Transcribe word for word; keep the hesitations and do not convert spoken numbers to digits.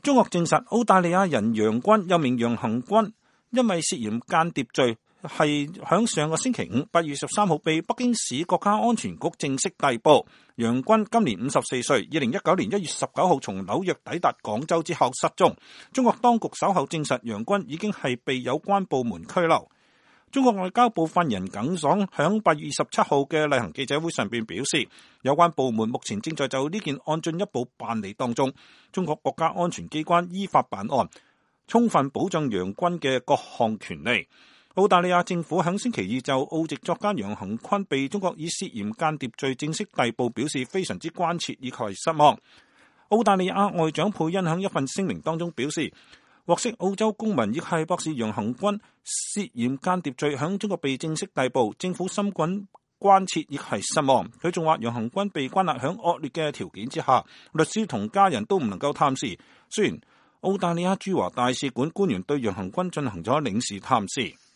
中國證實澳大利亞人楊軍，又名楊恒軍，因為涉嫌間諜罪，係響上個星期五八月十三號被北京市國家安全局正式逮捕。楊軍今年五十四歲，二零一九年一月十九號從紐約抵達廣州之後失蹤。中國當局稍後證實楊軍已經係被有關部門拘留。中國外交部發言人耿爽響八月二十七號嘅例行記者會上邊表示，有關部門目前正在就呢件案進一步辦理當中。中國國家安全機關依法辦案，充分保障楊軍嘅各項權利。澳大利亞政府響星期二就澳籍作家楊恒坤被中國以涉嫌間諜罪正式逮捕表示非常之關切以及失望。澳大利亞外長佩恩響一份聲明當中表示，獲悉澳洲公民亦係博士楊恒軍涉嫌間諜罪響中國被正式逮捕，政府深感關切亦係失望。佢仲話楊恒軍被關押響惡劣嘅條件之下，律師同家人都唔能夠探視。雖然澳大利亞駐華大使館官員對楊恒軍進行咗領事探視。